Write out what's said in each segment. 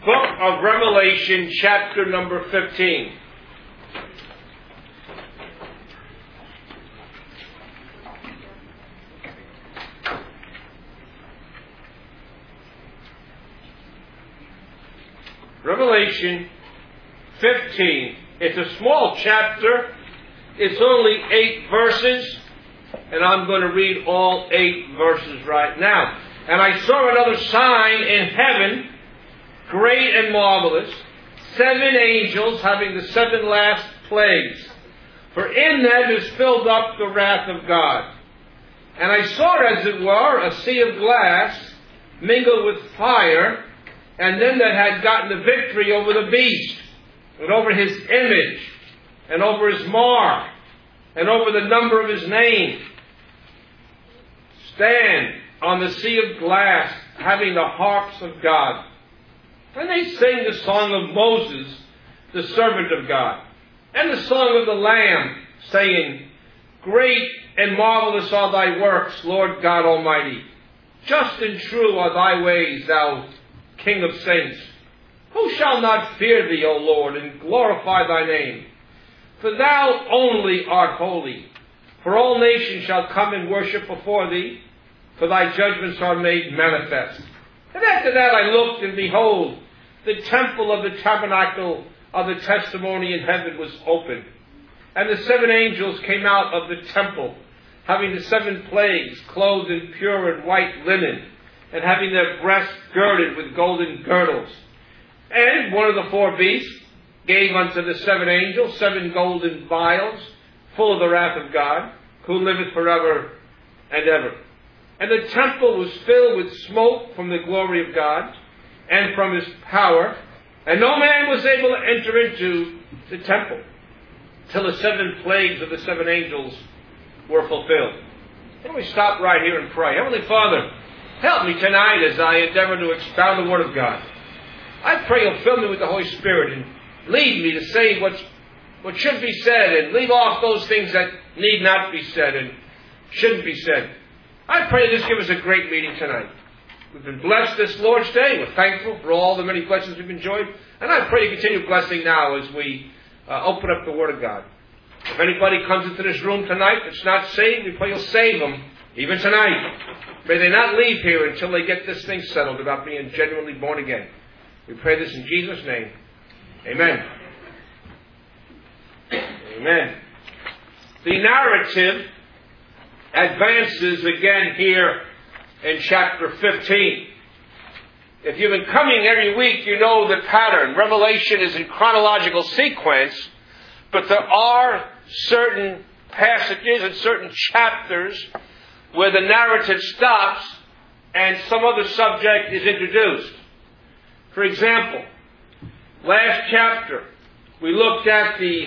Book of Revelation, chapter number 15. Revelation 15. It's a small chapter. It's only 8 verses. And I'm going to read all 8 verses right now. And I saw another sign in heaven, great and marvelous, 7 angels having the 7 last plagues. For in them is filled up the wrath of God. And I saw, as it were, a sea of glass mingled with fire, and them that had gotten the victory over the beast, and over his image, and over his mark, and over the number of his name, stand on the sea of glass, having the harps of God. And they sing the song of Moses, the servant of God, and the song of the Lamb, saying, Great and marvelous are thy works, Lord God Almighty. Just and true are thy ways, thou King of saints. Who shall not fear thee, O Lord, and glorify thy name? For thou only art holy. For all nations shall come and worship before thee, for thy judgments are made manifest. And after that I looked, and behold, the temple of the tabernacle of the testimony in heaven was opened. And the 7 angels came out of the temple, having the 7 plagues, clothed in pure and white linen, and having their breasts girded with golden girdles. And one of the 4 beasts gave unto the 7 angels 7 golden vials, full of the wrath of God, who liveth forever and ever. And the temple was filled with smoke from the glory of God, and from his power, and no man was able to enter into the temple, till the 7 plagues of the 7 angels were fulfilled. Let me stop right here and pray. Heavenly Father, help me tonight as I endeavor to expound the Word of God. I pray you'll fill me with the Holy Spirit and lead me to say what should be said, and leave off those things that need not be said and shouldn't be said. I pray this give us a great meeting tonight. We've been blessed this Lord's Day. We're thankful for all the many blessings we've enjoyed. And I pray you continue blessing now as we open up the Word of God. If anybody comes into this room tonight that's not saved, we pray you'll save them, even tonight. May they not leave here until they get this thing settled about being genuinely born again. We pray this in Jesus' name. Amen. Amen. The narrative advances again here in chapter 15. If you've been coming every week, you know the pattern. Revelation is in chronological sequence, but there are certain passages and certain chapters where the narrative stops and some other subject is introduced. For example, last chapter, we looked at the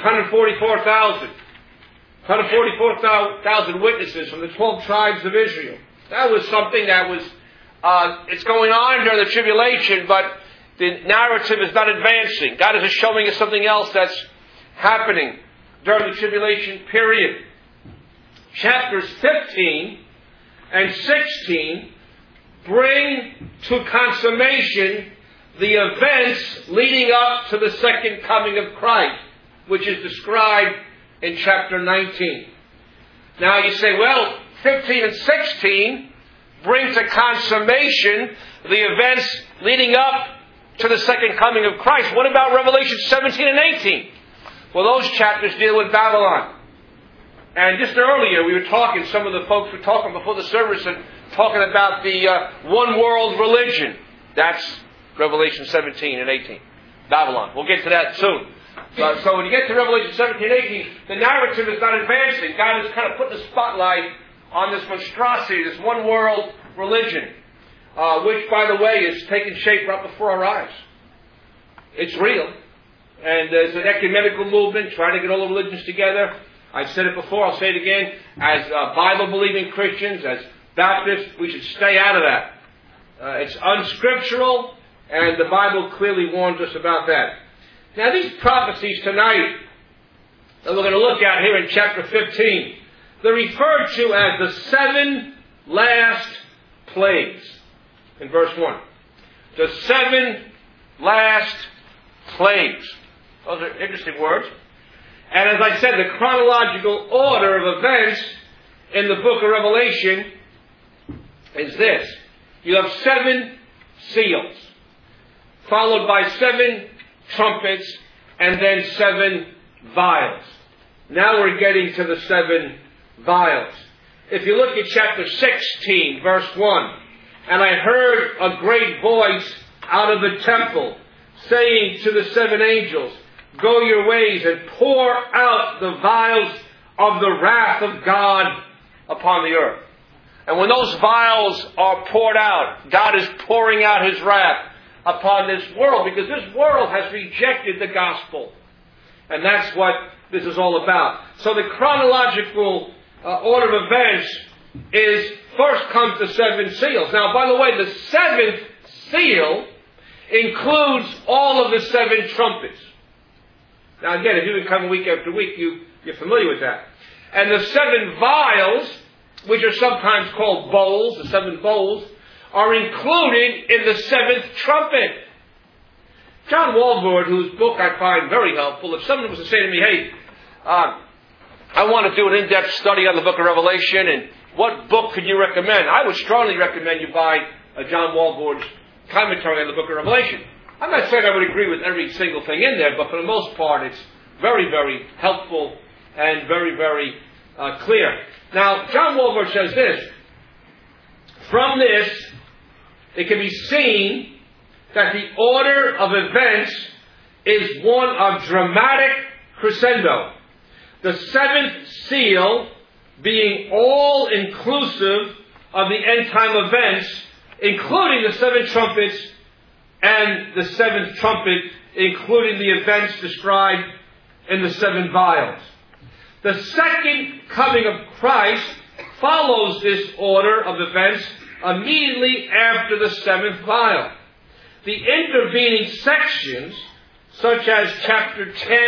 144,000 witnesses from the 12 tribes of Israel. That was something that was, it's going on during the tribulation, but the narrative is not advancing. God is showing us something else that's happening during the tribulation period. Chapters 15 and 16 bring to consummation the events leading up to the second coming of Christ, which is described in chapter 19. Now you say, well, 15 and 16 bring to consummation the events leading up to the second coming of Christ. What about Revelation 17 and 18? Well, those chapters deal with Babylon. And just earlier we were talking, some of the folks were talking before the service and talking about the one world religion. That's Revelation 17 and 18. Babylon. We'll get to that soon. So when you get to Revelation 17 and 18, the narrative is not advancing. God is kind of putting the spotlight on this monstrosity, this one world religion, which, by the way, is taking shape right before our eyes. It's real. And there's an ecumenical movement trying to get all the religions together. I've said it before, I'll say it again. As Bible-believing Christians, as Baptists, we should stay out of that. It's unscriptural, and the Bible clearly warns us about that. Now, these prophecies tonight that we're going to look at here in chapter 15, they're referred to as the 7 last plagues in verse 1. The 7 last plagues. Those are interesting words. And as I said, the chronological order of events in the book of Revelation is this. You have 7 seals, followed by 7 trumpets, and then 7 vials. Now we're getting to the 7 vials. If you look at chapter 16, verse 1, and I heard a great voice out of the temple, saying to the 7 angels, go your ways and pour out the vials of the wrath of God upon the earth. And when those vials are poured out, God is pouring out His wrath upon this world, because this world has rejected the gospel. And that's what this is all about. So the chronological order of events is, first comes the 7 seals. Now, by the way, the 7th seal includes all of the 7 trumpets. Now, again, if you've been coming week after week, you're familiar with that. And the 7 vials, which are sometimes called bowls, the 7 bowls, are included in the 7th trumpet. John Walvoord, whose book I find very helpful, if someone was to say to me, hey, I want to do an in-depth study on the book of Revelation, and what book could you recommend? I would strongly recommend you buy John Walvoord's commentary on the book of Revelation. I'm not saying I would agree with every single thing in there, but for the most part, it's very, very helpful and very, very clear. Now, John Walvoord says this. From this, it can be seen that the order of events is one of dramatic crescendo. The 7th seal being all-inclusive of the end-time events, including the 7 trumpets, and the 7th trumpet, including the events described in the 7 vials. The second coming of Christ follows this order of events immediately after the 7th vial. The intervening sections, such as chapter 10,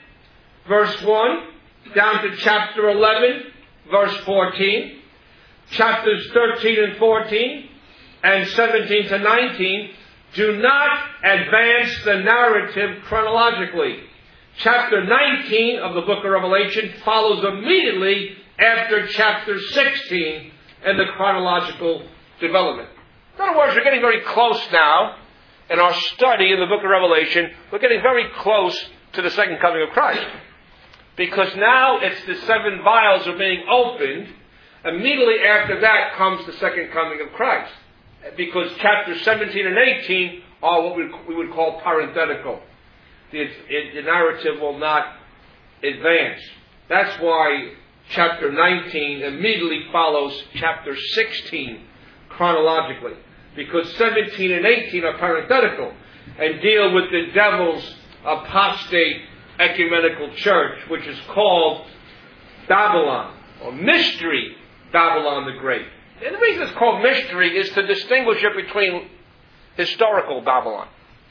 verse 1, down to chapter 11, verse 14, chapters 13 and 14, and 17 to 19, do not advance the narrative chronologically. Chapter 19 of the book of Revelation follows immediately after chapter 16 in the chronological development. In other words, we're getting very close now in our study in the book of Revelation. We're getting very close to the second coming of Christ. Because now it's the 7 vials are being opened. Immediately after that comes the second coming of Christ. Because chapters 17 and 18 are what we would call parenthetical. The narrative will not advance. That's why chapter 19 immediately follows chapter 16 chronologically. Because 17 and 18 are parenthetical and deal with the devil's apostate ecumenical church, which is called Babylon, or Mystery Babylon the Great. And the reason it's called mystery is to distinguish it between historical Babylon.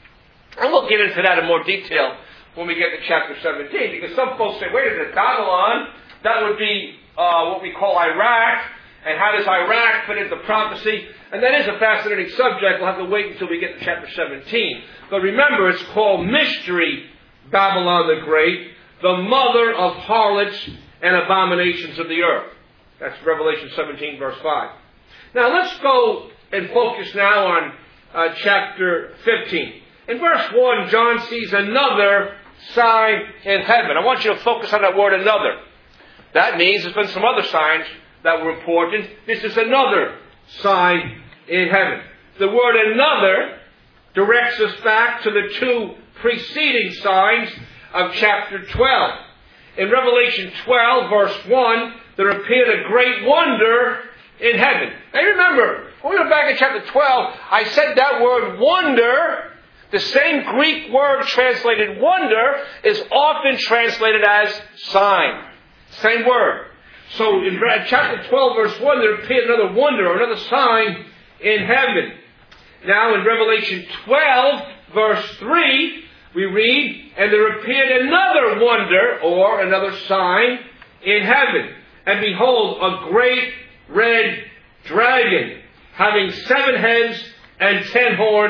And we'll get into that in more detail when we get to chapter 17, because some folks say, wait a minute, Babylon, that would be what we call Iraq, and how does Iraq fit into prophecy? And that is a fascinating subject. We'll have to wait until we get to chapter 17. But remember, it's called Mystery Babylon the Great, the mother of harlots and abominations of the earth. That's Revelation 17, verse 5. Now let's go and focus now on chapter 15. In verse 1, John sees another sign in heaven. I want you to focus on that word another. That means there's been some other signs that were important. This is another sign in heaven. The word another directs us back to the 2 preceding signs of chapter 12. In Revelation 12, verse 1, there appeared a great wonder in heaven. Now remember, when we were back in chapter 12, I said that word wonder, the same Greek word translated wonder, is often translated as sign. Same word. So in chapter 12, verse 1, there appeared another wonder, or another sign in heaven. Now in Revelation 12, verse 3, we read, and there appeared another wonder, or another sign, in heaven. And behold, a great red dragon, having 7 heads and 10 horns,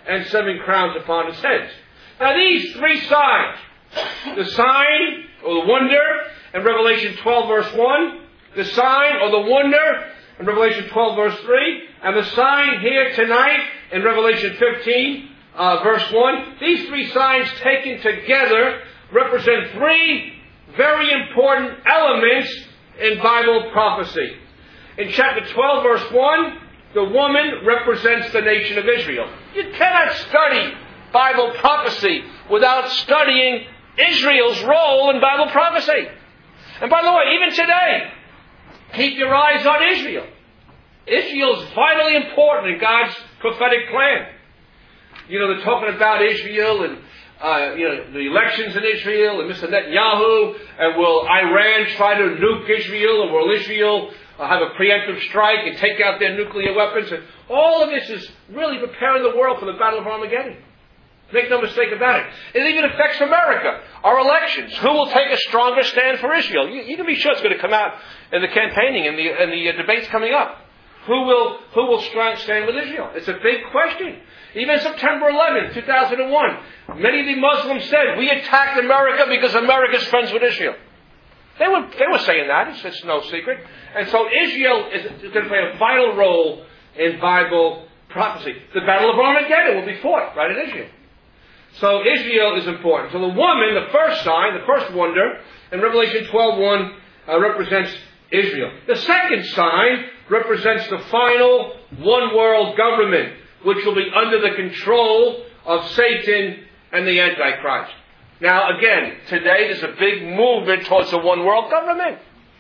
and 7 crowns upon his heads. Now these 3 signs, the sign or the wonder in Revelation 12 verse 1, the sign or the wonder in Revelation 12 verse 3, and the sign here tonight in Revelation 15 verse 1, these 3 signs taken together represent 3 very important elements in Bible prophecy. In chapter 12 verse 1, the woman represents the nation of Israel. You cannot study Bible prophecy without studying Israel's role in Bible prophecy. And by the way, even today, keep your eyes on Israel. Israel is vitally important in God's prophetic plan. You know, they're talking about Israel and the elections in Israel and Mr. Netanyahu, and will Iran try to nuke Israel, and will Israel have a preemptive strike and take out their nuclear weapons? And all of this is really preparing the world for the Battle of Armageddon. Make no mistake about it. It even affects America, our elections. Who will take a stronger stand for Israel? You can be sure it's going to come out in the campaigning and the debates coming up. Who will stand with Israel? It's a big question. Even September 11, 2001, many of the Muslims said, we attacked America because America's friends with Israel. They were saying that. It's no secret. And so Israel is going to play a vital role in Bible prophecy. The Battle of Armageddon will be fought right in Israel. So Israel is important. So the woman, the first sign, the first wonder, in Revelation 12:1, represents Israel. The second sign represents the final one-world government, which will be under the control of Satan and the Antichrist. Now again, today there's a big movement towards a one-world government.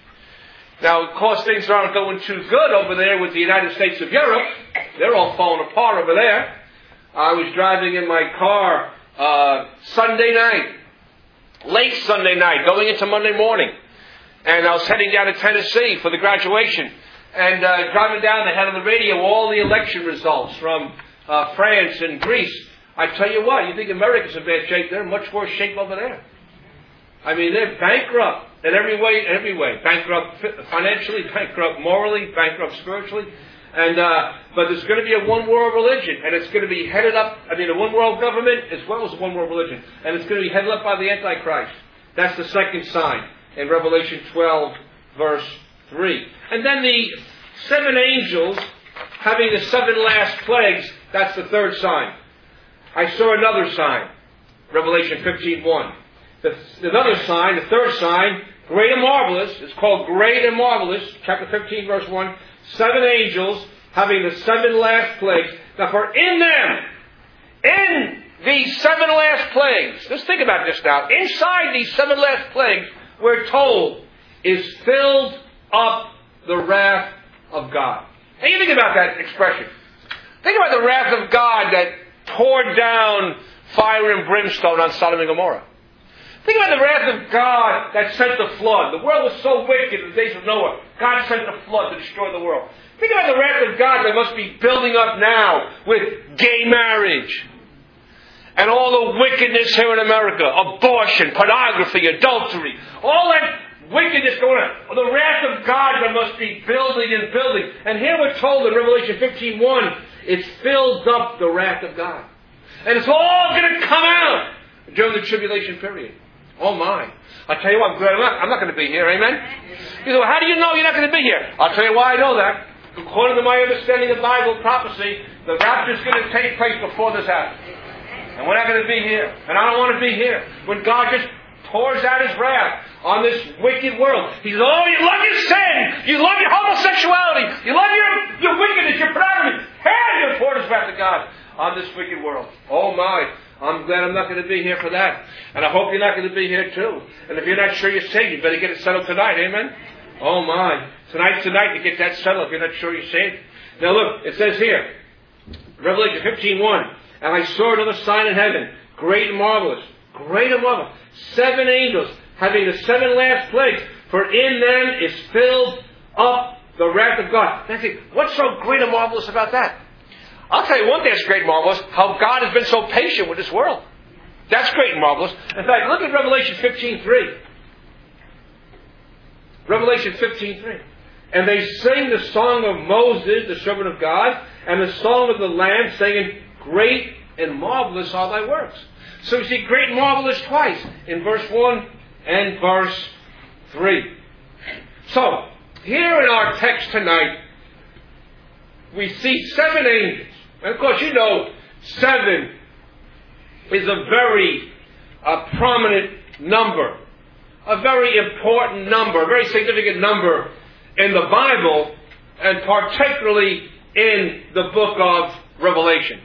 Now, of course, things aren't going too good over there with the United States of Europe. They're all falling apart over there. I was driving in my car Sunday night, late Sunday night, going into Monday morning. And I was heading down to Tennessee for the graduation. And driving down, they had on the radio all the election results from France and Greece. I tell you what, you think America's in bad shape, they're in much worse shape over there. I mean, they're bankrupt in every way. Bankrupt financially, bankrupt morally, bankrupt spiritually. And but there's going to be a one-world religion, and it's going to be headed up, a one-world government as well as a one-world religion. And it's going to be headed up by the Antichrist. That's the second sign in Revelation 12, verse 3. And then the 7 angels having the 7 last plagues, that's the third sign. I saw another sign, Revelation 15:1. Another sign, the third sign, great and marvelous, it's called great and marvelous, chapter 15, verse 1, 7 angels having the 7 last plagues. Now for in these 7 last plagues, let's think about this now, inside these 7 last plagues, we're told, is filled up the wrath of God. Now you think about that expression. Think about the wrath of God that poured down fire and brimstone on Sodom and Gomorrah. Think about the wrath of God that sent the flood. The world was so wicked in the days of Noah. God sent the flood to destroy the world. Think about the wrath of God that must be building up now with gay marriage and all the wickedness here in America. Abortion, pornography, adultery. All that wickedness going on. The wrath of God that must be building and building. And here we're told in Revelation 15:1, it fills up the wrath of God. And it's all going to come out during the tribulation period. Oh my. I'll tell you what, I'm not going to be here, amen? You say, well, how do you know you're not going to be here? I'll tell you why I know that. According to my understanding of Bible prophecy, the rapture is going to take place before this happens. And we're not going to be here. And I don't want to be here. When God just pours out His wrath on this wicked world. He says, oh, you love your sin. You love your homosexuality. You love your wickedness, your pornography. And you pour His wrath of God on this wicked world. Oh my. I'm glad I'm not going to be here for that. And I hope you're not going to be here too. And if you're not sure you're saved, you better get it settled tonight. Amen? Oh my. Tonight's the night to get that settled if you're not sure you're saved. Now look, it says here, Revelation 15:1, and I saw another sign in heaven, great and marvelous. Great and marvelous. 7 angels having the 7 last plagues, for in them is filled up the wrath of God. Now see, what's so great and marvelous about that? I'll tell you one thing that's great and marvelous, how God has been so patient with this world. That's great and marvelous. In fact, look at Revelation 15:3. Revelation 15:3. And they sing the song of Moses, the servant of God, and the song of the Lamb, saying, great and marvelous are thy works. So we see great and marvelous twice, in verse 1 and verse 3. So, here in our text tonight, we see 7 angels. And of course, you know, 7 is a very prominent number, a very important number, a very significant number in the Bible, and particularly in the book of Revelation.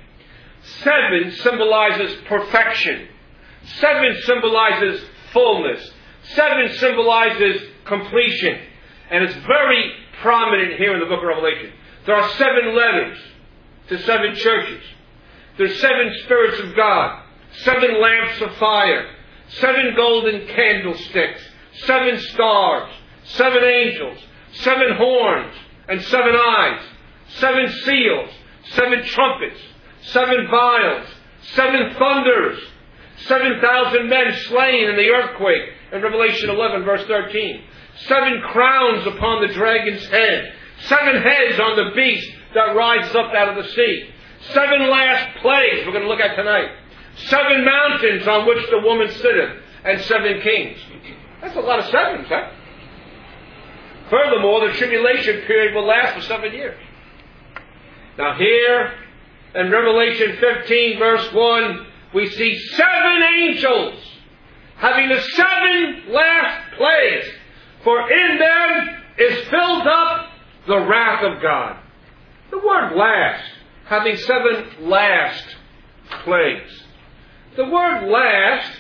7 symbolizes perfection. 7 symbolizes fullness. 7 symbolizes completion. And it's very prominent here in the book of Revelation. There are 7 letters to 7 churches. There's 7 spirits of God, 7 lamps of fire, 7 golden candlesticks, 7 stars, 7 angels, 7 horns, and 7 eyes, 7 seals, 7 trumpets, 7 vials, 7 thunders, 7,000 men slain in the earthquake in Revelation 11 verse 13, 7 crowns upon the dragon's head, 7 heads on the beast that rises up out of the sea, 7 last plagues we're going to look at tonight, 7 mountains on which the woman sitteth, and 7 kings. That's a lot of 7s, huh? Furthermore, the tribulation period will last for 7 years. Now here, in Revelation 15 verse 1, we see 7 angels having the 7 last plagues. For in them is filled up the wrath of God. The word last, having 7 last plagues. The word last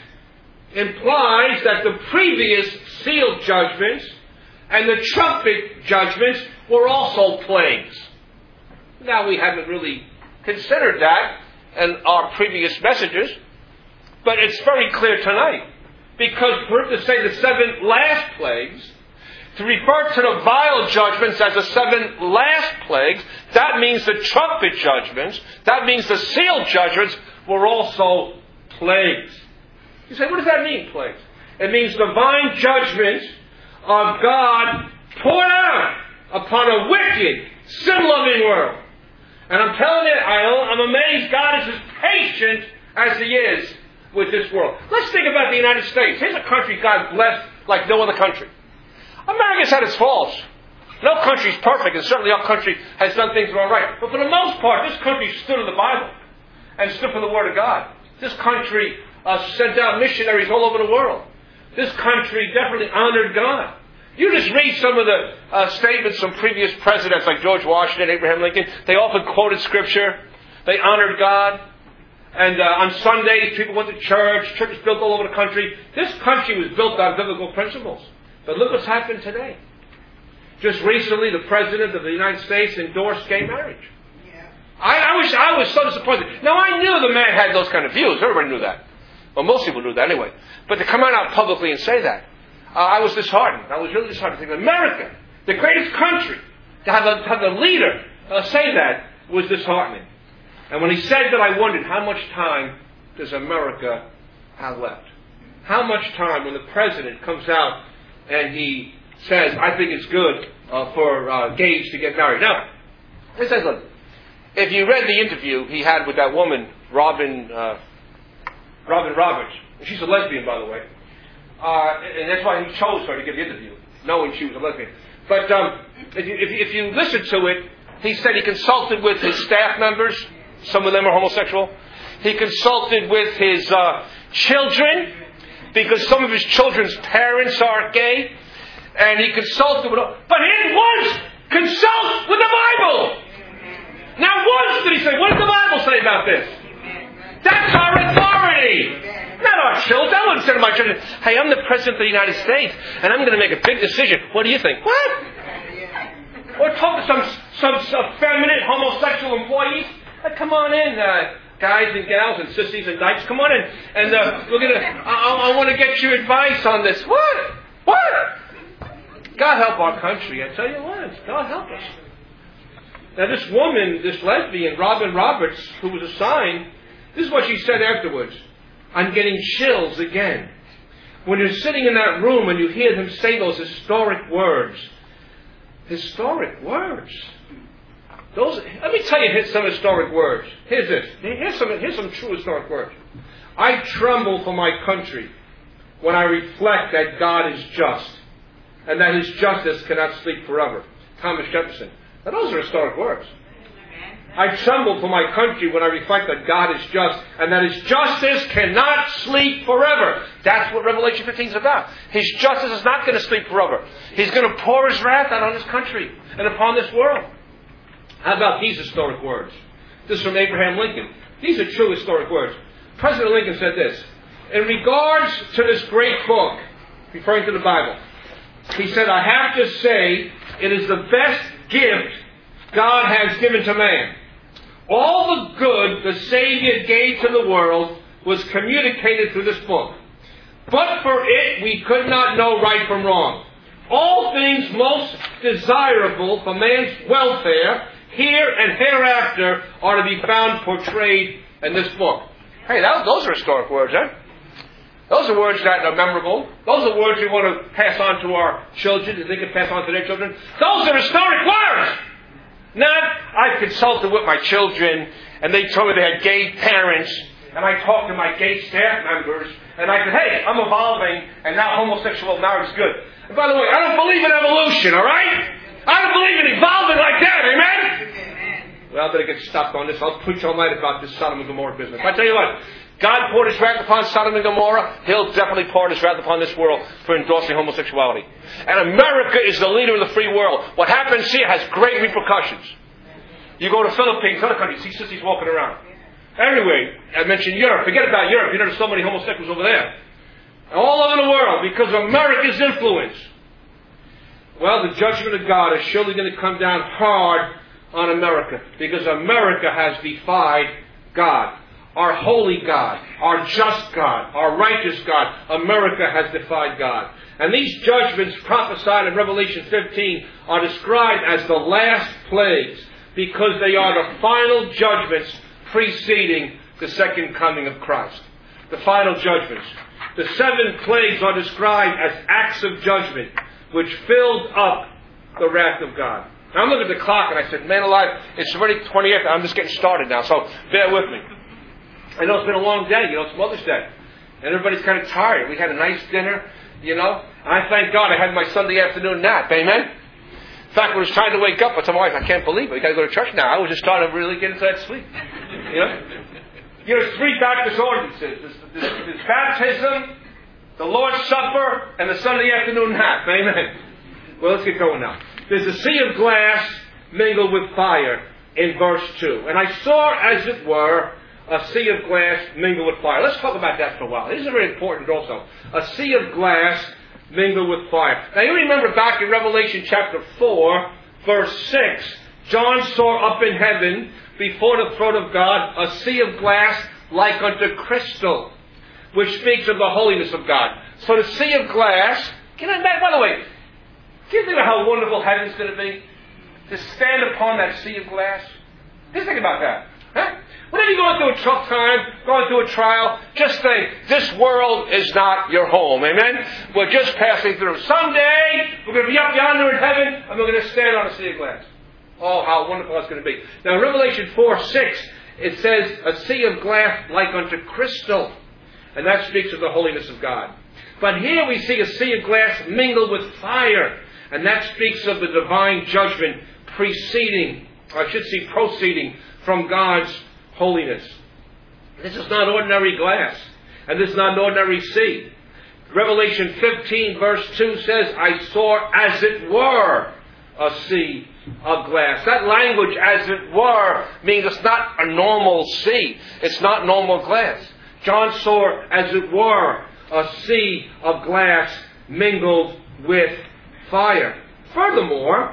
implies that the previous sealed judgments and the trumpet judgments were also plagues. Now, we haven't really considered that in our previous messages, but it's very clear tonight. Because for it to say the 7 last plagues, to refer to the vial judgments as the 7 last plagues, that means the trumpet judgments, that means the sealed judgments were also plagues. You say, what does that mean, plagues? It means divine judgments of God poured out upon a wicked, sin-loving world. And I'm telling you, I'm amazed God is as patient as He is with this world. Let's think about the United States. Here's a country God blessed like no other country. America's had its faults. No country's perfect, and certainly our country has done things wrong right. But for the most part, this country stood in the Bible and stood for the Word of God. This country sent out missionaries all over the world. This country definitely honored God. You just read some of the statements from previous presidents like George Washington, Abraham Lincoln. They often quoted Scripture. They honored God. And on Sundays, people went to church. Churches built all over the country. This country was built on biblical principles. But look what's happened today. Just recently, the President of the United States endorsed gay marriage. Yeah. I was so disappointed. Now, I knew the man had those kind of views. Everybody knew that. Well, most people knew that anyway. But to come out publicly and say that, I was disheartened. I was really disheartened. Thinking, America, the greatest country, to have the leader say that was disheartening. And when he said that, I wondered, how much time does America have left? How much time when the President comes out and he says, I think it's good for gays to get married. Now, he says, look, if you read the interview he had with that woman, Robin Roberts, she's a lesbian, by the way, and that's why he chose her to give the interview, knowing she was a lesbian. But if you listen to it, he said he consulted with his staff members. Some of them are homosexual. He consulted with his children, because some of his children's parents are gay. And he consulted with them. But he didn't once consult with the Bible. Now once did he say, what does the Bible say about this? That's our authority. Not our children. I wouldn't say to my children, hey, I'm the President of the United States, and I'm going to make a big decision. What do you think? What? Or talk to some effeminate homosexual employees. Come on in, guys and gals and sissies and dykes. Come on in. And we're going to, I want to get your advice on this. What? God help our country. I tell you what. God help us. Now this woman, this lesbian, Robin Roberts, who was assigned, this is what she said afterwards. I'm getting chills again. When you're sitting in that room and you hear them say those historic words. Historic words. Let me tell you some historic words. Here's this. Here's some true historic words. I tremble for my country when I reflect that God is just and that His justice cannot sleep forever. Thomas Jefferson. Now, those are historic words. I tremble for my country when I reflect that God is just and that His justice cannot sleep forever. That's what Revelation 15 is about. His justice is not going to sleep forever. He's going to pour His wrath out on His country and upon this world. How about these historic words? This is from Abraham Lincoln. These are true historic words. President Lincoln said this. In regards to this great book, referring to the Bible, he said, I have to say it is the best gift God has given to man. All the good the Savior gave to the world was communicated through this book. But for it, we could not know right from wrong. All things most desirable for man's welfare, here and hereafter, are to be found portrayed in this book. Hey, those are historic words, eh? Those are words that are memorable. Those are words we want to pass on to our children, that they can pass on to their children. Those are historic words! Not, I've consulted with my children, and they told me they had gay parents, and I talked to my gay staff members, and I said, hey, I'm evolving, and now homosexual marriage is good. And by the way, I don't believe in evolution, all right? I don't believe in evolving like that, amen? Well, I better get stopped on this. I'll preach all night about this Sodom and Gomorrah business. I tell you what, God poured His wrath upon Sodom and Gomorrah. He'll definitely pour His wrath upon this world for endorsing homosexuality. And America is the leader of the free world. What happens here has great repercussions. You go to Philippines, other countries, see sissies walking around. Anyway, I mentioned Europe. Forget about Europe. You know, there's so many homosexuals over there. All over the world because of America's influence. Well, the judgment of God is surely going to come down hard on America because America has defied God. Our holy God, our just God, our righteous God, America has defied God. And these judgments prophesied in Revelation 15 are described as the last plagues because they are the final judgments preceding the second coming of Christ. The final judgments. The 7 plagues are described as acts of judgment which filled up the wrath of God. Now I'm looking at the clock and I said, man alive, it's already 28th. I'm just getting started now, so bear with me. I know it's been a long day, it's Mother's Day. And everybody's kind of tired. We had a nice dinner, I thank God I had my Sunday afternoon nap, amen? In fact, when it was time to wake up, I told my wife, I can't believe it. We got to go to church now. I was just starting to really get into that sleep. There's 3 Baptist ordinances. There's baptism, the Lord's Supper, and the Sunday afternoon nap, amen? Well, let's get going now. There's a sea of glass mingled with fire in verse 2. And I saw, as it were, a sea of glass mingled with fire. Let's talk about that for a while. This is very important also. A sea of glass mingled with fire. Now you remember back in Revelation chapter 4, verse 6, John saw up in heaven, before the throne of God, a sea of glass like unto crystal, which speaks of the holiness of God. So the sea of glass, by the way, do you think about how wonderful heaven's going to be? To stand upon that sea of glass? Just think about that. Huh? Whenever you're going through a tough time, going through a trial, just think, this world is not your home. Amen? We're just passing through. Someday, we're going to be up yonder in heaven, and we're going to stand on a sea of glass. Oh, how wonderful that's going to be. Now, in Revelation 4:6, it says, a sea of glass like unto crystal. And that speaks of the holiness of God. But here we see a sea of glass mingled with fire. And that speaks of the divine judgment proceeding from God's holiness. This is not ordinary glass. And this is not an ordinary sea. Revelation 15 verse 2 says, I saw as it were a sea of glass. That language, as it were, means it's not a normal sea. It's not normal glass. John saw, as it were, a sea of glass mingled with fire. Furthermore,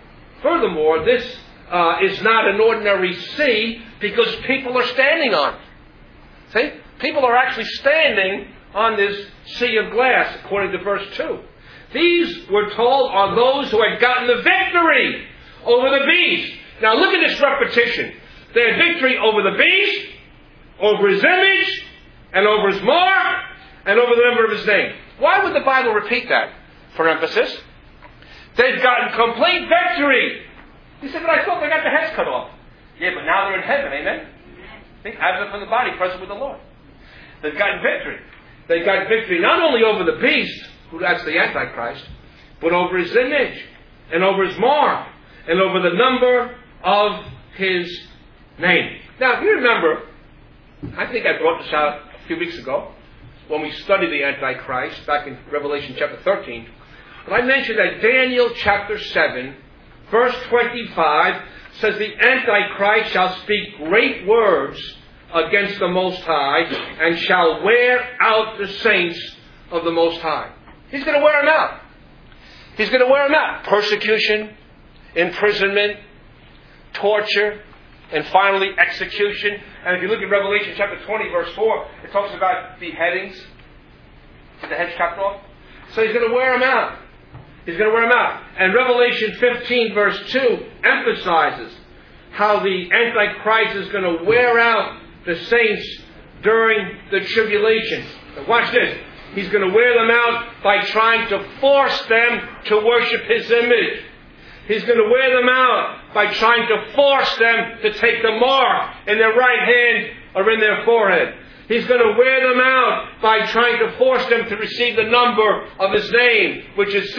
this is not an ordinary sea because people are standing on it. See? People are actually standing on this sea of glass, according to verse 2. These, we're told, are those who had gotten the victory over the beast. Now look at this repetition. They had victory over the beast, over his image, and over his mark, and over the number of his name. Why would the Bible repeat that? For emphasis. They've gotten complete victory He said, but I thought they got their heads cut off. Yeah, but now they're in heaven, amen? Think, absent from the body, present with the Lord. They've gotten victory. They've got victory not only over the beast, who that's the Antichrist, but over his image, and over his mark, and over the number of his name. Now, if you remember, I think I brought this out a few weeks ago, when we studied the Antichrist, back in Revelation chapter 13, but I mentioned that Daniel chapter 7, verse 25, says the Antichrist shall speak great words against the Most High, and shall wear out the saints of the Most High. He's going to wear them out. He's going to wear them out. Persecution, imprisonment, torture, and finally execution. And if you look at Revelation chapter 20, verse 4, it talks about beheadings. See the heads chopped off? So he's going to wear them out. He's going to wear them out. And Revelation 15, verse 2, emphasizes how the Antichrist is going to wear out the saints during the tribulation. Now watch this. He's going to wear them out by trying to force them to worship his image. He's going to wear them out by trying to force them to take the mark in their right hand or in their forehead. He's going to wear them out by trying to force them to receive the number of his name, which is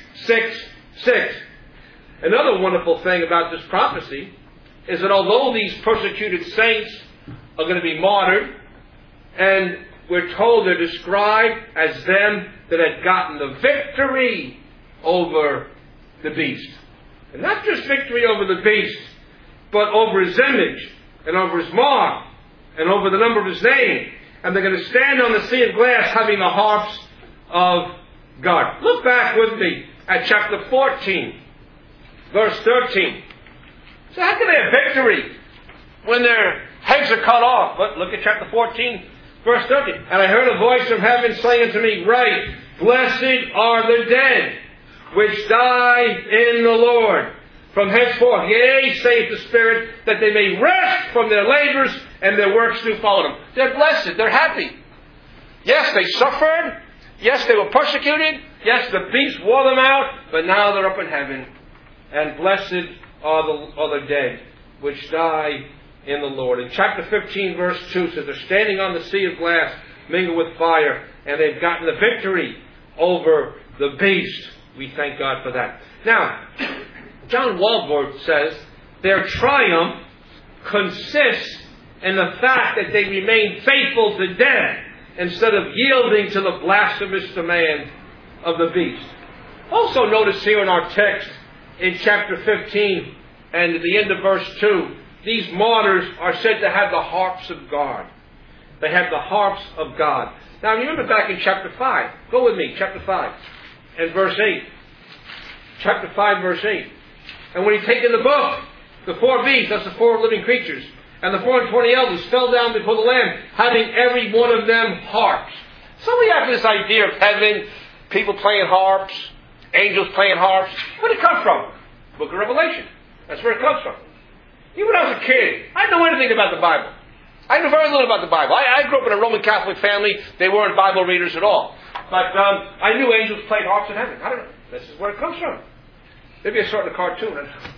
666. Another wonderful thing about this prophecy is that although these persecuted saints are going to be martyred, and we're told they're described as them that had gotten the victory over the beast. And not just victory over the beast, but over his image, and over his mark, and over the number of his name. And they're going to stand on the sea of glass having the harps of God. Look back with me at chapter 14, verse 13. So how can they have victory when their heads are cut off? But look at chapter 14, verse 13. And I heard a voice from heaven saying unto me, Write, Blessed are the dead, which die in the Lord, from henceforth. Yea, saith the Spirit, that they may rest from their labors, and their works do follow them. They're blessed. They're happy. Yes, they suffered. Yes, they were persecuted. Yes, the beast wore them out. But now they're up in heaven. And blessed are the dead, which die in the Lord. In chapter 15, verse 2 says, they're standing on the sea of glass, mingled with fire, and they've gotten the victory over the beast. We thank God for that. Now, John Walvoord says, their triumph consists in the fact that they remain faithful to death instead of yielding to the blasphemous demand of the beast. Also notice here in our text, in chapter 15, and at the end of verse 2, these martyrs are said to have the harps of God. They have the harps of God. Now remember back in chapter 5. Go with me, chapter 5 and verse 8. Chapter 5, verse 8. And when he'd taken the book, the four beasts, that's the four living creatures, and the 24 elders fell down before the Lamb, having every one of them harps. So we have this idea of heaven, people playing harps, angels playing harps. Where did it come from? Book of Revelation. That's where it comes from. Even when I was a kid, I didn't know anything about the Bible. I knew very little about the Bible. I grew up in a Roman Catholic family. They weren't Bible readers at all. But I knew angels played harps in heaven. I don't know. This is where it comes from. Maybe I saw it in a cartoon.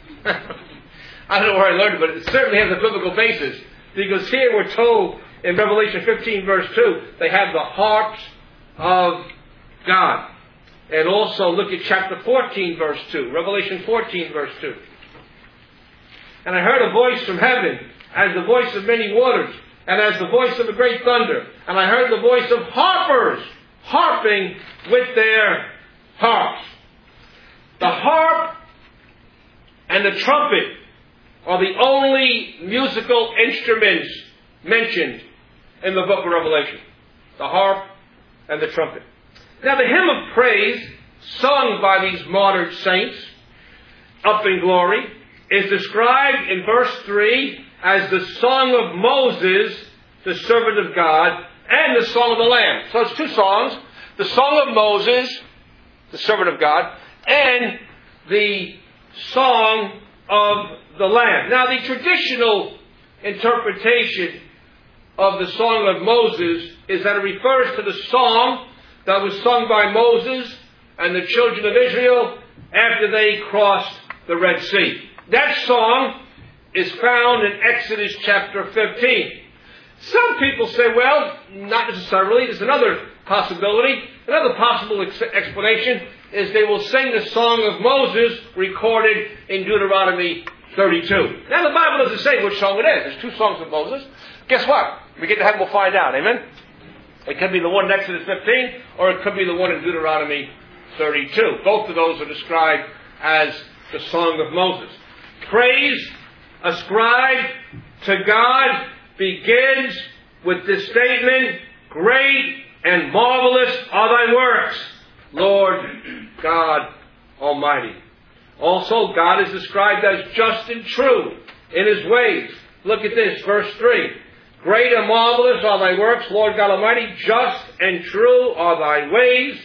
I don't know where I learned it, but it certainly has a biblical basis. Because here we're told in Revelation 15, verse 2, they have the harps of God. And also look at chapter 14, verse 2. Revelation 14, verse 2. And I heard a voice from heaven, as the voice of many waters, and as the voice of a great thunder. And I heard the voice of harpers, harping with their harps. The harp and the trumpet are the only musical instruments mentioned in the book of Revelation. The harp and the trumpet. Now the hymn of praise sung by these martyred saints up in glory is described in verse 3 as the song of Moses, the servant of God, and the song of the Lamb. So it's two songs. The song of Moses, the servant of God, and the song of the Lamb. Now the traditional interpretation of the song of Moses is that it refers to the song that was sung by Moses and the children of Israel after they crossed the Red Sea. That song is found in Exodus chapter 15. Some people say, well, not necessarily. There's another possibility. Another possible explanation is they will sing the song of Moses recorded in Deuteronomy 32. Now, the Bible doesn't say which song it is. There's two songs of Moses. Guess what? We get to heaven, we'll find out. Amen? It could be the one in Exodus 15, or it could be the one in Deuteronomy 32. Both of those are described as the song of Moses. Praise ascribed to God begins with this statement, great and marvelous are thy works, Lord God Almighty. Also, God is described as just and true in His ways. Look at this, verse 3. Great and marvelous are thy works, Lord God Almighty. Just and true are thy ways,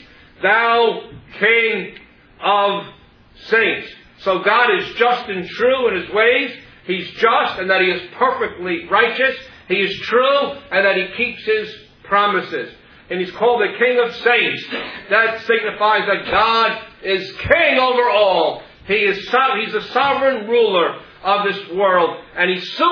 thou King of saints. So God is just and true in His ways. He's just and that He is perfectly righteous. He is true and that He keeps His promises. And He's called the King of saints. That signifies that God is King over all. He's the sovereign ruler of this world. And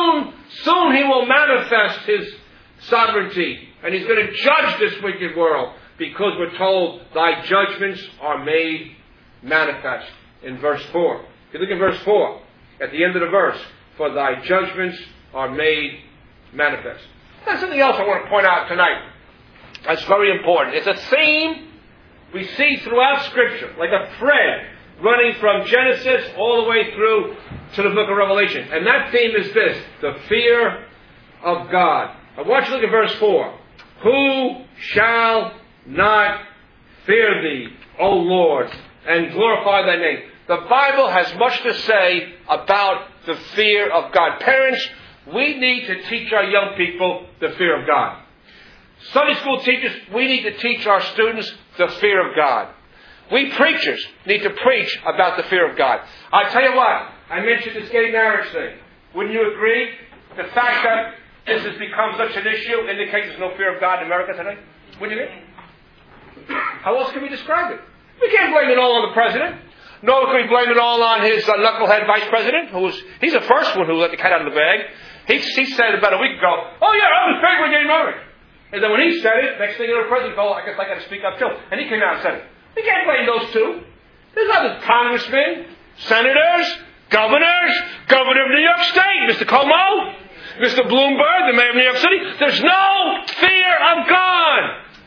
soon He will manifest His sovereignty. And He's going to judge this wicked world. Because we're told, thy judgments are made manifest. In verse 4. If you look at verse 4, at the end of the verse, for thy judgments are made manifest. There's something else I want to point out tonight. That's very important. It's a theme we see throughout Scripture, like a thread running from Genesis all the way through to the book of Revelation. And that theme is this, the fear of God. I want you to look at verse 4. Who shall not fear thee, O Lord, and glorify thy name? The Bible has much to say about the fear of God. Parents, we need to teach our young people the fear of God. Sunday school teachers, we need to teach our students the fear of God. We preachers need to preach about the fear of God. I tell you what, I mentioned this gay marriage thing. Wouldn't you agree? The fact that this has become such an issue indicates there's no fear of God in America today. Wouldn't you agree? How else can we describe it? We can't blame it all on the president. Nor can we blame it all on his knucklehead vice president, he's the first one who let the cat out of the bag. He said about a week ago, oh yeah, I'm in favor of gay marriage. And then when he said it, next thing you know, the president goes, I guess I got to speak up too. And he came out and said it. We can't blame those two. There's other congressmen, senators, governors, governor of New York State, Mr. Cuomo, Mr. Bloomberg, the mayor of New York City. There's no fear of God.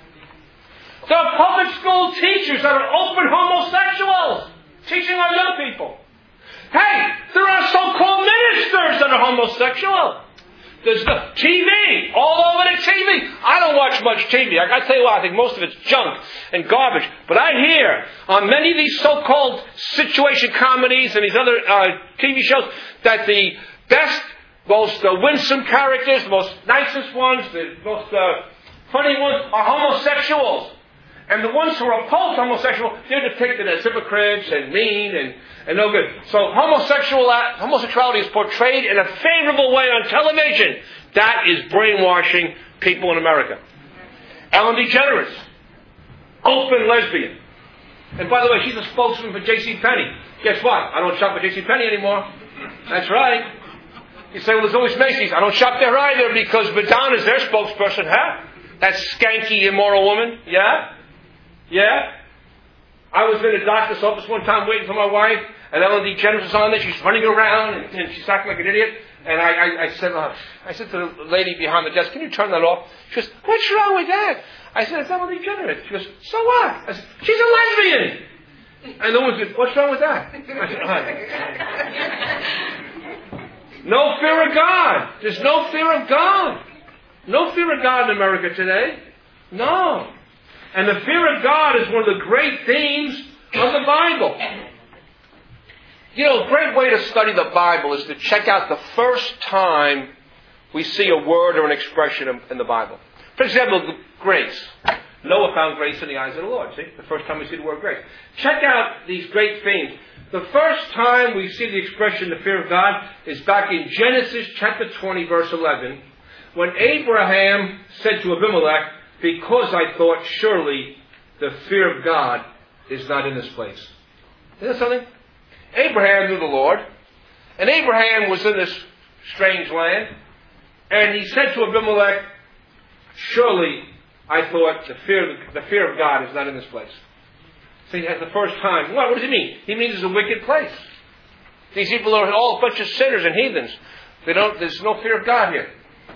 The public school teachers that are open homosexuals, teaching our young people. Hey, there are so-called ministers that are homosexual. There's the TV, all over the TV. I don't watch much TV. I got to tell you what, I think most of it's junk and garbage. But I hear on many of these so-called situation comedies and these other TV shows that the best, most winsome characters, the most nicest ones, the most funny ones are homosexuals. And the ones who are opposed to homosexual, they're depicted as hypocrites and mean and no good. So homosexuality is portrayed in a favorable way on television. That is brainwashing people in America. Ellen DeGeneres, open lesbian. And by the way, she's a spokesman for JCPenney. Guess what? I don't shop at JCPenney anymore. That's right. You say, well, there's always Macy's. I don't shop there either because Madonna's their spokesperson. Huh? That skanky, immoral woman. Yeah? Yeah? I was in a doctor's office one time waiting for my wife, and Ellen DeGeneres was on there. She's running around, and she's acting like an idiot. And I said to the lady behind the desk, can you turn that off? She goes, what's wrong with that? I said, it's Ellen DeGeneres. She goes, so what? I said, she's a lesbian. And the woman said, what's wrong with that? I said, no fear of God. There's no fear of God. No fear of God in America today. No. And the fear of God is one of the great themes of the Bible. You know, a great way to study the Bible is to check out the first time we see a word or an expression in the Bible. For example, grace. Noah found grace in the eyes of the Lord. See? The first time we see the word grace. Check out these great themes. The first time we see the expression, the fear of God, is back in Genesis chapter 20, verse 11, when Abraham said to Abimelech, because I thought surely the fear of God is not in this place. Isn't that something? Abraham knew the Lord. And Abraham was in this strange land. And he said to Abimelech, surely, I thought, the fear of God is not in this place. See, that's the first time. What does he mean? He means it's a wicked place. These people are all a bunch of sinners and heathens. There's no fear of God here.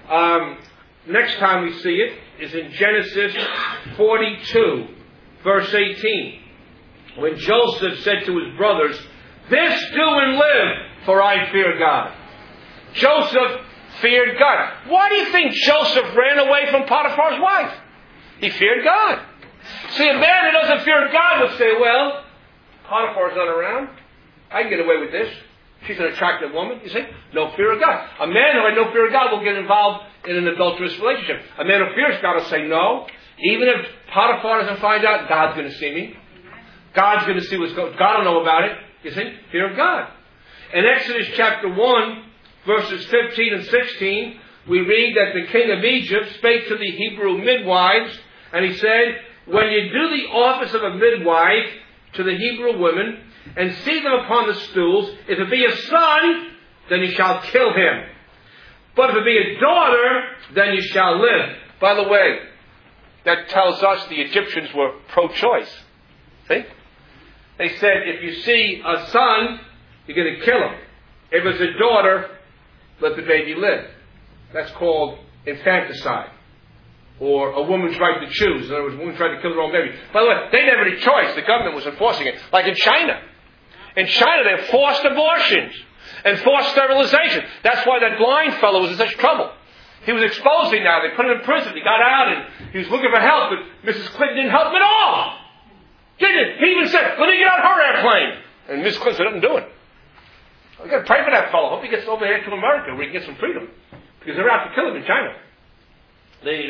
Next time we see it is in Genesis 42, verse 18. When Joseph said to his brothers, this do and live, for I fear God. Joseph feared God. Why do you think Joseph ran away from Potiphar's wife? He feared God. See, a man who doesn't fear God would say, well, Potiphar's not around. I can get away with this. She's an attractive woman. You see? No fear of God. A man who had no fear of God will get involved in an adulterous relationship. A man who fears God will say, no. Even if Potiphar doesn't find out, God's going to see me. God's going to see what's going on. God will know about it. You see? Fear of God. In Exodus chapter 1, verses 15 and 16, we read that the king of Egypt spake to the Hebrew midwives, and he said, when you do the office of a midwife to the Hebrew women, and see them upon the stools, if it be a son, then you shall kill him. But if it be a daughter, then you shall live. By the way, that tells us the Egyptians were pro-choice. See? They said, if you see a son, you're going to kill him. If it's a daughter, let the baby live. That's called infanticide. Or a woman's right to choose. In other words, a woman tried to kill her own baby. By the way, they didn't have any choice. The government was enforcing it. Like in China. In China, they have forced abortions and forced sterilization. That's why that blind fellow was in such trouble. He was exposing now. They put him in prison. He got out and he was looking for help, but Mrs. Clinton didn't help him at all. Didn't. He even said, let me get on her airplane. And Mrs. Clinton said, nothing doing. We've got to pray for that fellow. Hope he gets over here to America where he can get some freedom. Because they're out to kill him in China. They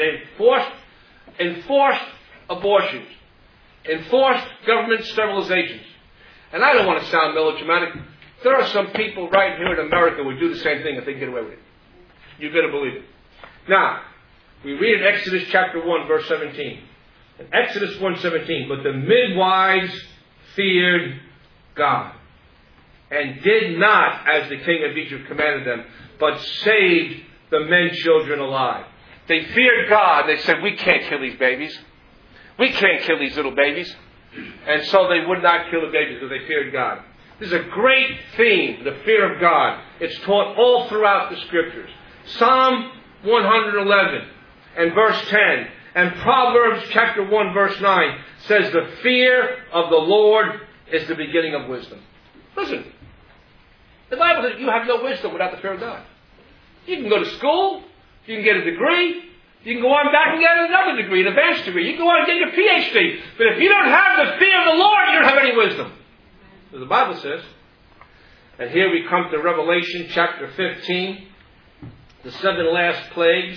enforced abortions. Enforced government sterilizations. And I don't want to sound melodramatic. There are some people right here in America who would do the same thing if they can get away with it. You better believe it. Now, we read in Exodus chapter 1, verse 17. In Exodus 1:17, but the midwives feared God, and did not as the king of Egypt commanded them, but saved the men children alive. They feared God. They said, we can't kill these babies. We can't kill these little babies. And so they would not kill the babies because they feared God. This is a great theme, the fear of God. It's taught all throughout the Scriptures. Psalm 111 and verse 10 and Proverbs chapter 1 verse 9 says the fear of the Lord is the beginning of wisdom. Listen, the Bible says you have no wisdom without the fear of God. You can go to school, you can get a degree, you can go on back and get another degree, an advanced degree. You can go on and get your PhD. But if you don't have the fear of the Lord, you don't have any wisdom. So the Bible says, and here we come to Revelation chapter 15, the 7 last plagues,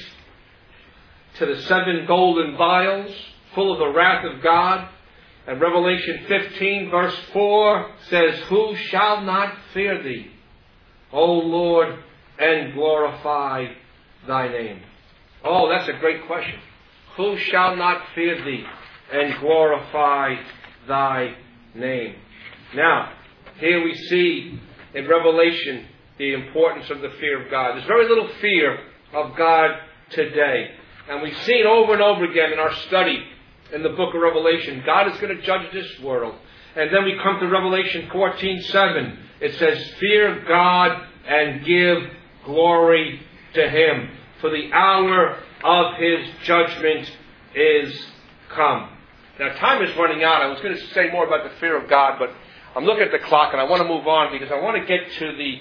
to the 7 golden vials, full of the wrath of God. And Revelation 15 verse 4 says, who shall not fear thee, O Lord, and glorify thy name? Oh, that's a great question. Who shall not fear thee and glorify thy name? Now, here we see in Revelation the importance of the fear of God. There's very little fear of God today. And we've seen over and over again in our study in the book of Revelation, God is going to judge this world. And then we come to Revelation 14:7. It says, fear God and give glory to Him, for the hour of His judgment is come. Now, time is running out. I was going to say more about the fear of God, but I'm looking at the clock and I want to move on because I want to get to the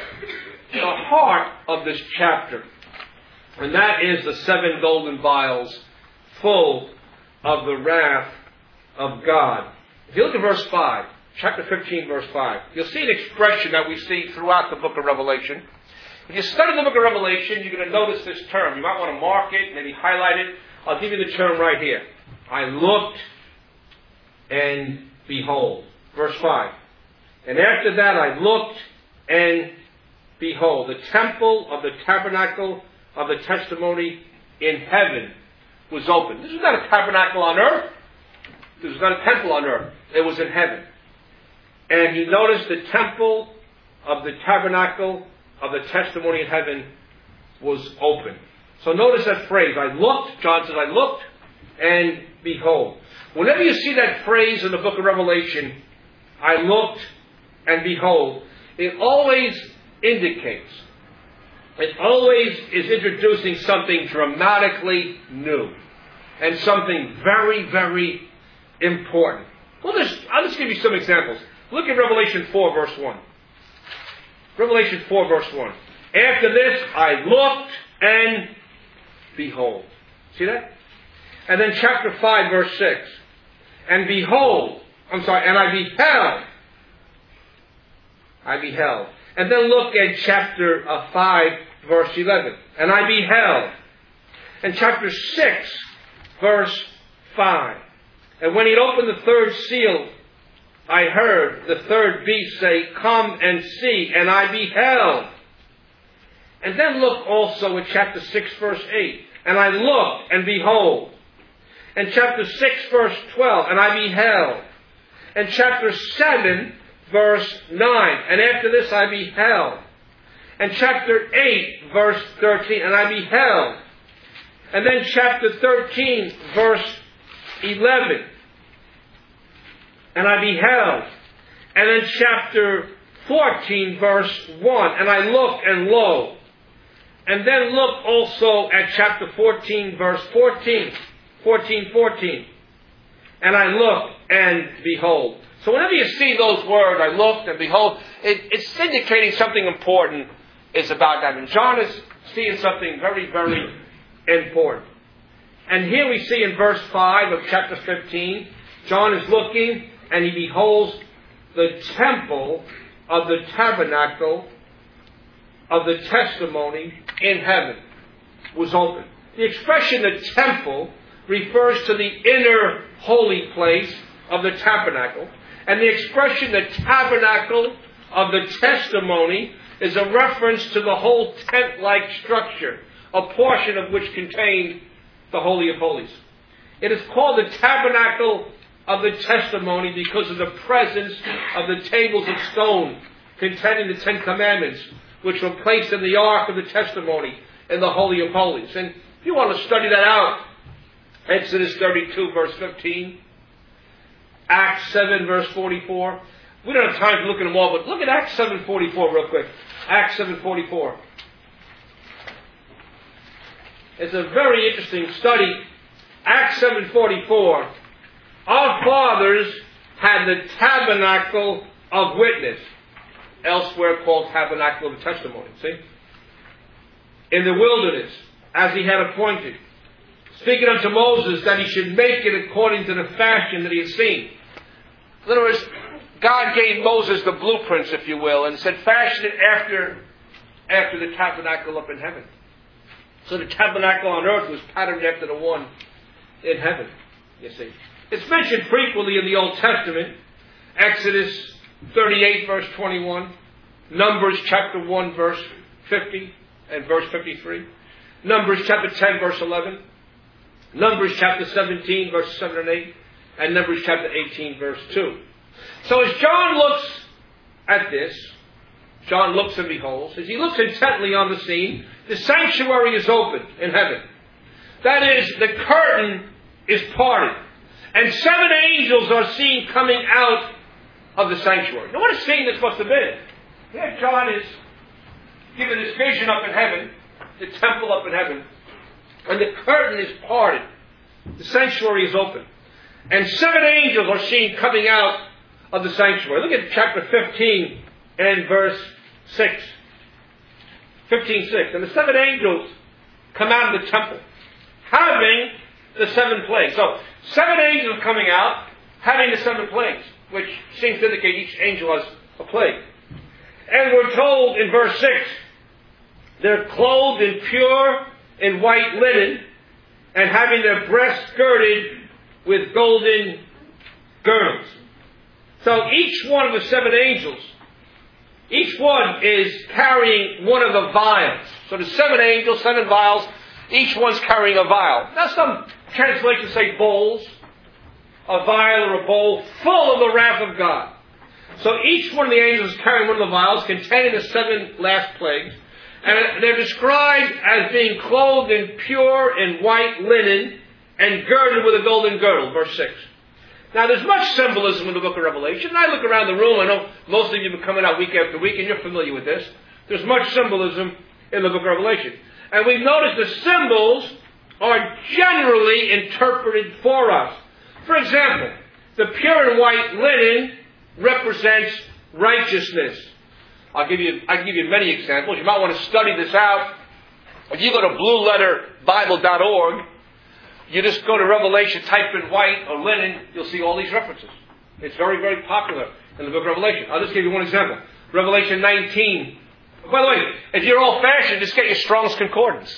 heart of this chapter. And that is the 7 golden vials full of the wrath of God. If you look at verse 5, chapter 15, verse 5, you'll see an expression that we see throughout the book of Revelation. If you study the book of Revelation, you're going to notice this term. You might want to mark it, maybe highlight it. I'll give you the term right here. I looked and behold. Verse 5. And after that I looked and behold, the temple of the tabernacle of the testimony in heaven was open. This was not a tabernacle on earth. This was not a temple on earth. It was in heaven. And he noticed the temple of the tabernacle of the testimony in heaven was open. So notice that phrase. I looked, John says, I looked, and behold. Whenever you see that phrase in the book of Revelation, I looked, and behold, it always indicates, it always is introducing something dramatically new. And something very, very important. I'll just give you some examples. Look at Revelation 4, verse 1. Revelation 4, verse 1. After this, I looked and behold. See that? And then chapter 5, verse 6. And I beheld. I beheld. And then look at chapter 5, verse 11. And I beheld. And chapter 6, verse 5. And when he opened the third seal, I heard the third beast say, come and see. And I beheld. And then look also at chapter 6, verse 8. And I looked, and behold. And chapter 6, verse 12. And I beheld. And chapter 7, verse 9. And after this I beheld. And chapter 8, verse 13. And I beheld. And then chapter 13, verse 11. And I beheld. And then chapter 14, verse 1. And I looked, and lo. And then look also at chapter 14, verse 14. 14. And I looked, and behold. So whenever you see those words, I looked, and behold, it's indicating something important is about that. And John is seeing something very, very important. And here we see in verse 5 of chapter 15, John is looking and he beholds the temple of the tabernacle of the testimony in heaven was open. The expression the temple refers to the inner holy place of the tabernacle. And the expression the tabernacle of the testimony is a reference to the whole tent-like structure, a portion of which contained the Holy of Holies. It is called the tabernacle of the testimony because of the presence of the tables of stone containing the Ten Commandments, which were placed in the ark of the testimony in the Holy of Holies. And if you want to study that out, Exodus 32, verse 15, Acts 7, verse 44. We don't have time to look at them all, but look at Acts 7:44 real quick. Acts 7:44. It's a very interesting study. Acts 7:44. Our fathers had the tabernacle of witness, elsewhere called tabernacle of testimony. See? In the wilderness, as he had appointed, speaking unto Moses that he should make it according to the fashion that he had seen. In other words, God gave Moses the blueprints, if you will, and said, fashion it after the tabernacle up in heaven. So the tabernacle on earth was patterned after the one in heaven, you see. It's mentioned frequently in the Old Testament. Exodus 38, verse 21. Numbers chapter 1, verse 50 and verse 53. Numbers chapter 10, verse 11. Numbers chapter 17, verse 7 and 8. And Numbers chapter 18, verse 2. So as John looks at this, John looks and beholds, as he looks intently on the scene, the sanctuary is open in heaven. That is, the curtain is parted. And 7 angels are seen coming out of the sanctuary. Now what a scene this must have been. Here John is given this vision up in heaven, the temple up in heaven, and the curtain is parted. The sanctuary is open. And 7 angels are seen coming out of the sanctuary. Look at chapter 15 and verse 6. 15:6. And the 7 angels come out of the temple, having the 7 plagues. So 7 angels coming out, having the 7 plagues, which seems to indicate each angel has a plague. And we're told in verse 6, they're clothed in pure and white linen, and having their breasts girded with golden girdles. So each one of the 7 angels, each one is carrying one of the vials. So the 7 angels, 7 vials, each one's carrying a vial. Now some translations say bowls, a vial or a bowl full of the wrath of God. So each one of the angels is carrying one of the vials containing the 7 last plagues. And they're described as being clothed in pure and white linen and girded with a golden girdle, verse 6. Now, there's much symbolism in the book of Revelation. I look around the room. I know most of you have been coming out week after week, and you're familiar with this. There's much symbolism in the book of Revelation. And we've noticed the symbols are generally interpreted for us. For example, the pure and white linen represents righteousness. I can give you many examples. You might want to study this out. If you go to blueletterbible.org, you just go to Revelation, type in white or linen, you'll see all these references. It's very, very popular in the book of Revelation. I'll just give you one example. Revelation 19. By the way, if you're old-fashioned, just get your Strong's Concordance.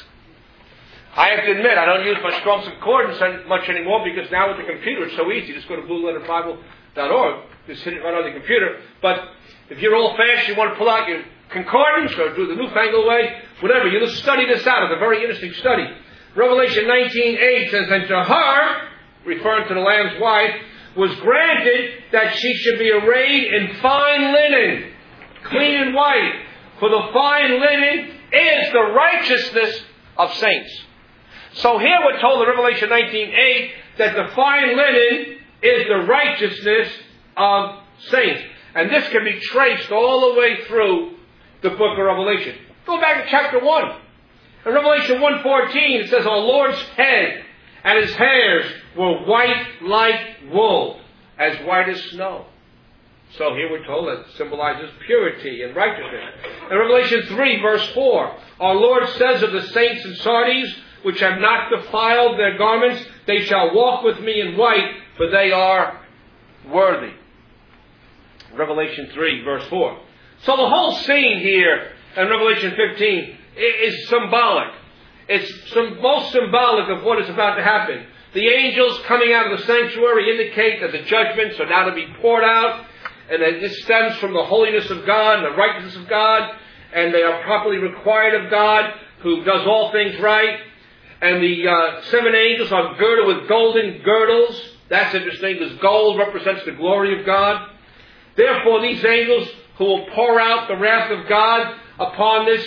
I have to admit, I don't use my Strong's Concordance much anymore because now with the computer it's so easy. Just go to blueletterbible.org. Just hit it right on the computer. But if you're old-fashioned, you want to pull out your concordance or do the newfangled way, whatever, you just study this out. It's a very interesting study. Revelation 19:8 says, and to her, referring to the Lamb's wife, was granted that she should be arrayed in fine linen, clean and white. For the fine linen is the righteousness of saints. So here we're told in Revelation 19:8 that the fine linen is the righteousness of saints. And this can be traced all the way through the book of Revelation. Go back to chapter 1. In Revelation 1:14 it says, our Lord's head and his hairs were white like wool, as white as snow. So here we're told that symbolizes purity and righteousness. In Revelation 3 verse 4, our Lord says of the saints in Sardis, which have not defiled their garments, they shall walk with me in white, for they are worthy. Revelation 3 verse 4. So the whole scene here in Revelation 15 is symbolic. It's most symbolic of what is about to happen. The angels coming out of the sanctuary indicate that the judgments are now to be poured out, and that this stems from the holiness of God and the righteousness of God, and they are properly required of God, who does all things right. And the 7 angels are girded with golden girdles. That's interesting, because gold represents the glory of God. Therefore, these angels who will pour out the wrath of God upon this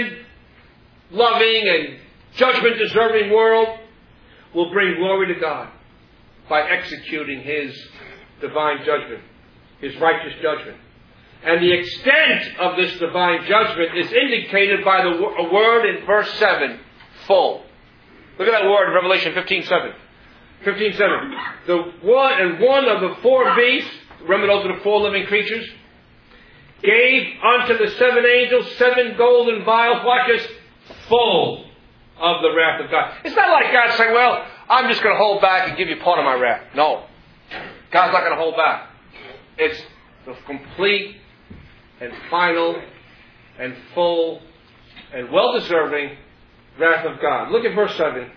sin-loving and judgment-deserving world will bring glory to God by executing His divine judgment, His righteous judgment. And the extent of this divine judgment is indicated by the word in verse 7, full. Look at that word in Revelation 15:7. 15:7. One of the 4 beasts, remember those are the 4 living creatures, gave unto the 7 angels 7 golden vials, watch this, full of the wrath of God. It's not like God saying, well, I'm just going to hold back and give you part of my wrath. No. God's not going to hold back. It's the complete and final and full and well-deserving wrath of God. Look at verse 7.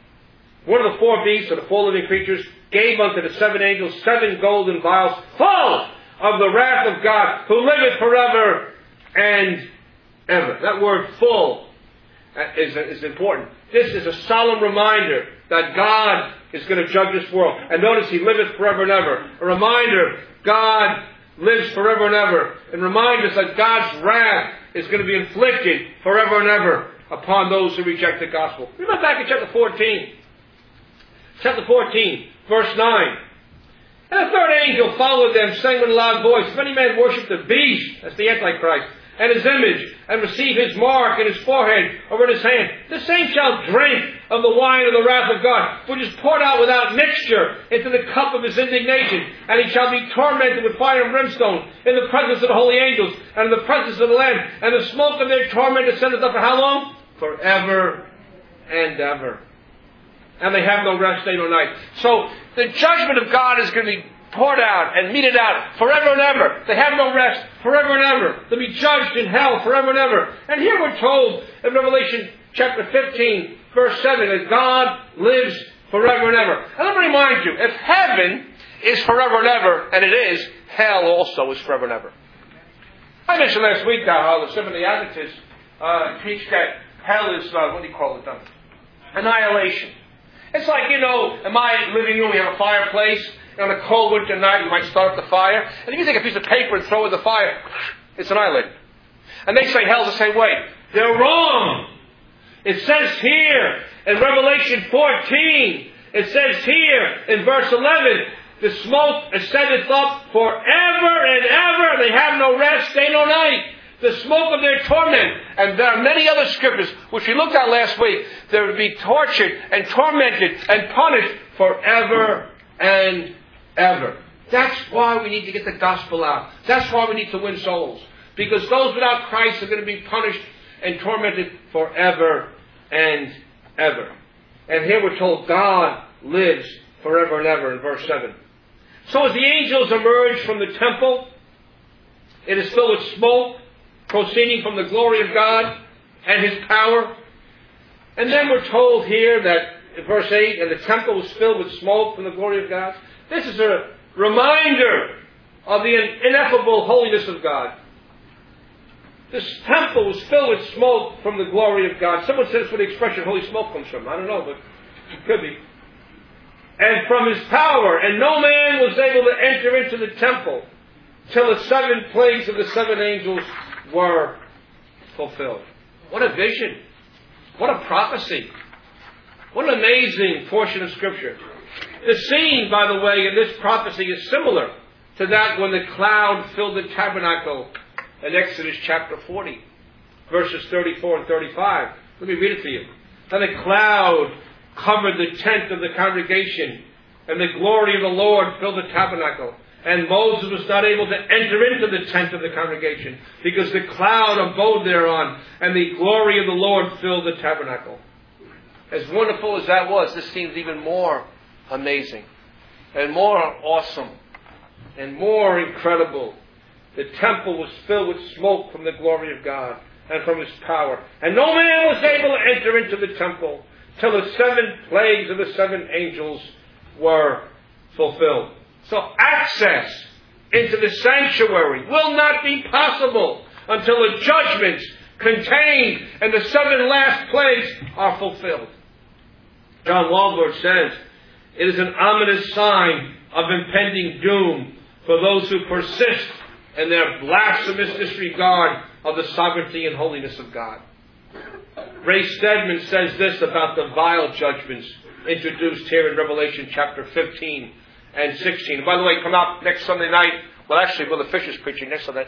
One of the 4 beasts, or the 4 living creatures, gave unto the 7 angels 7 golden vials full of the wrath of God, who liveth forever and ever. That word full is important. This is a solemn reminder that God is going to judge this world. And notice He liveth forever and ever. A reminder, God lives forever and ever. And remind us that God's wrath is going to be inflicted forever and ever upon those who reject the gospel. Remember back in chapter 14. Chapter 14, verse 9. And the 3rd angel followed them, saying with a loud voice, if any man worship the beast, that's the Antichrist, and his image, and receive his mark in his forehead or in his hand, the same shall drink of the wine of the wrath of God, which is poured out without mixture into the cup of his indignation. And he shall be tormented with fire and brimstone in the presence of the holy angels, and in the presence of the Lamb. And the smoke of their torment ascendeth up for how long? Forever and ever. And they have no rest day nor night. So the judgment of God is going to be poured out and meted out forever and ever. They have no rest forever and ever. They'll be judged in hell forever and ever. And here we're told in Revelation chapter 15, verse 7, that God lives forever and ever. And let me remind you, if heaven is forever and ever, and it is, hell also is forever and ever. I mentioned last week now how the Seventh-day Adventists teach that hell is, annihilation. It's like, in my living room we have a fireplace, On a cold winter night, you might start up the fire. And if you take a piece of paper and throw it in the fire, it's annihilated. And they say hell's the same way. They're wrong. It says here in Revelation 14, it says here in verse 11, the smoke ascendeth up forever and ever. They have no rest, day nor night. The smoke of their torment. And there are many other scriptures, which we looked at last week. They would be tortured and tormented and punished forever and ever. That's why we need to get the gospel out. That's why we need to win souls. Because those without Christ are going to be punished and tormented forever and ever. And here we're told God lives forever and ever in verse 7. So as the angels emerge from the temple, it is filled with smoke proceeding from the glory of God and His power. And then we're told here that in verse 8, and the temple was filled with smoke from the glory of God. This is a reminder of the ineffable holiness of God. This temple was filled with smoke from the glory of God. Someone says where the expression holy smoke comes from. I don't know, but it could be. And from His power. And no man was able to enter into the temple till the 7 plagues of the 7 angels were fulfilled. What a vision. What a prophecy. What an amazing portion of Scripture. The scene, by the way, in this prophecy is similar to that when the cloud filled the tabernacle in Exodus chapter 40, verses 34 and 35. Let me read it to you. Then the cloud covered the tent of the congregation, and the glory of the Lord filled the tabernacle. And Moses was not able to enter into the tent of the congregation, because the cloud abode thereon, and the glory of the Lord filled the tabernacle. As wonderful as that was, this seems even more amazing, and more awesome, and more incredible. The temple was filled with smoke from the glory of God and from His power. And no man was able to enter into the temple till the 7 plagues of the 7 angels were fulfilled. So access into the sanctuary will not be possible until the judgments contained in the 7 last plagues are fulfilled. John Walvoord says, it is an ominous sign of impending doom for those who persist in their blasphemous disregard of the sovereignty and holiness of God. Ray Stedman says this about the vile judgments introduced here in Revelation chapter 15 and 16. And by the way, come out next Sunday night. Well, actually, Brother Fisher's preaching next Sunday.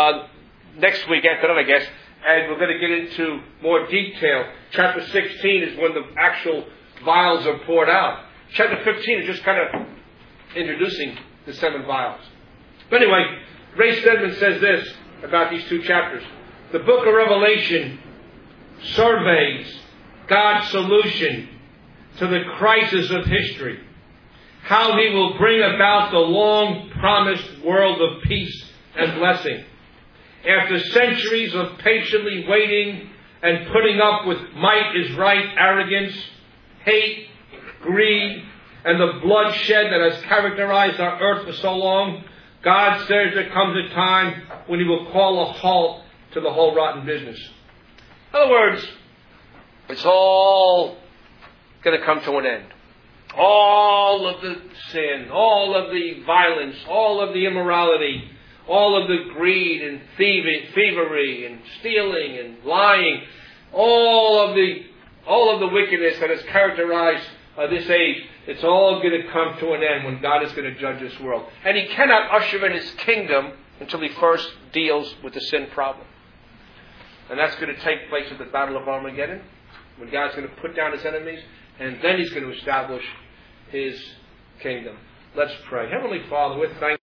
Next week after that, I guess. And we're going to get into more detail. Chapter 16 is when the actual vials are poured out. Chapter 15 is just kind of introducing the 7 vials. But anyway, Ray Stedman says this about these 2 chapters. The book of Revelation surveys God's solution to the crisis of history. How He will bring about the long-promised world of peace and blessing. After centuries of patiently waiting and putting up with might is right arrogance, hate, greed, and the bloodshed that has characterized our earth for so long, God says there comes a time when He will call a halt to the whole rotten business. In other words, it's all going to come to an end. All of the sin, all of the violence, all of the immorality, all of the greed and thievery and stealing and lying, all of the wickedness that has characterized this age, it's all going to come to an end when God is going to judge this world. And He cannot usher in His kingdom until He first deals with the sin problem. And that's going to take place at the Battle of Armageddon, when God's going to put down His enemies, and then He's going to establish His kingdom. Let's pray. Heavenly Father, we're thankful.